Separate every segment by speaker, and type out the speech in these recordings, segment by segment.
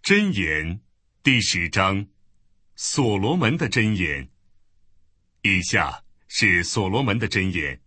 Speaker 1: 箴言第10章，所罗门的箴言。以下是所罗门的箴言：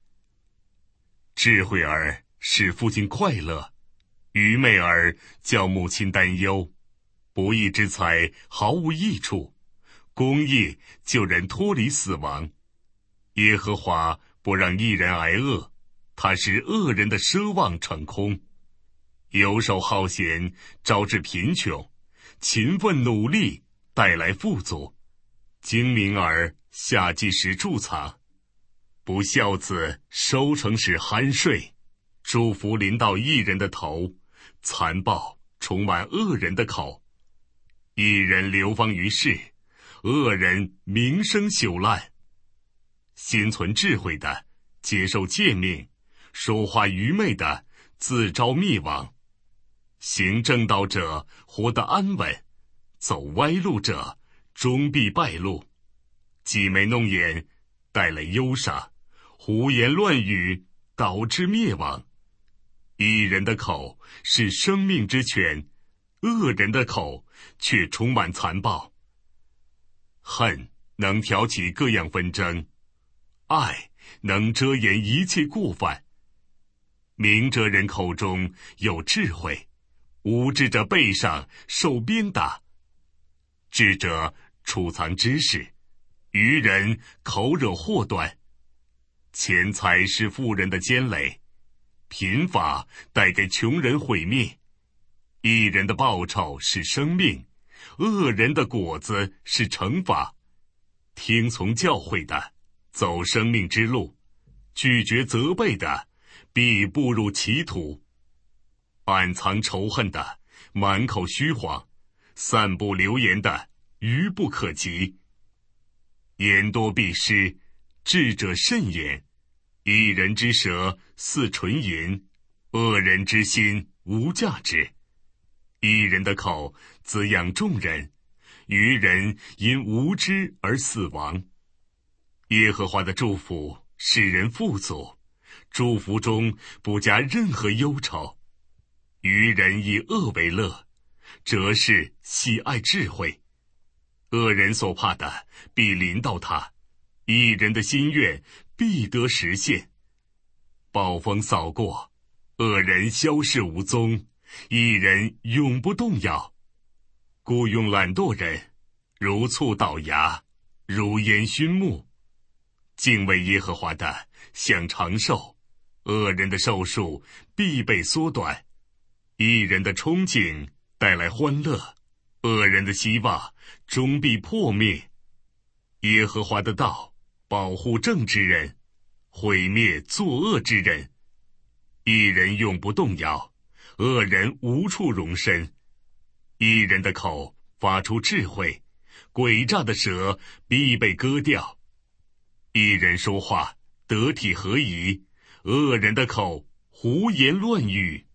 Speaker 1: 智慧儿使父亲快乐，愚昧儿叫母亲担忧。不义之财毫无益处，公义救人脱离死亡。耶和华不让一人挨饿，他使恶人的奢望成空。游手好闲招致贫穷，勤奋努力带来富足。精明儿夏季时贮藏，不孝子收成时酣睡。祝福临到义人的头，残暴充满恶人的口。义人流芳于世，恶人名声朽烂。心存智慧的接受诫命，说话愚昧的自招灭亡。行正道者活得安稳，走歪路者终必败露。挤眉弄眼带来忧伤，胡言乱语导致灭亡。义人的口是生命之泉，恶人的口却充满残暴。恨能挑起各样纷争，爱能遮掩一切过犯。明哲人口中有智慧，无知者背上受鞭打。智者储藏知识，愚人口惹祸端。钱财是富人的坚垒，贫乏带给穷人毁灭。义人的报酬是生命，恶人的果子是惩罚。听从教诲的走生命之路，拒绝责备的必步入歧途。暗藏仇恨的满口虚谎，散布流言的愚不可及。言多必失，智者慎言。一人之舌似纯银，恶人之心无价值。一人的口滋养众人，愚人因无知而死亡。耶和华的祝福使人富足，祝福中不加任何忧愁。愚人以恶为乐，哲士喜爱智慧。恶人所怕的必临到他，义人的心愿必得实现。暴风扫过，恶人消逝无踪，义人永不动摇。雇用懒惰人，如醋倒牙，如烟熏目。敬畏耶和华的享长寿，恶人的寿数必被缩短。义人的憧憬带来欢乐，恶人的希望终必破灭。耶和华的道保护正直人，毁灭作恶之人。义人永不动摇，恶人无处容身。义人的口发出智慧，诡诈的舌必被割掉。义人说话得体合宜，恶人的口胡言乱语。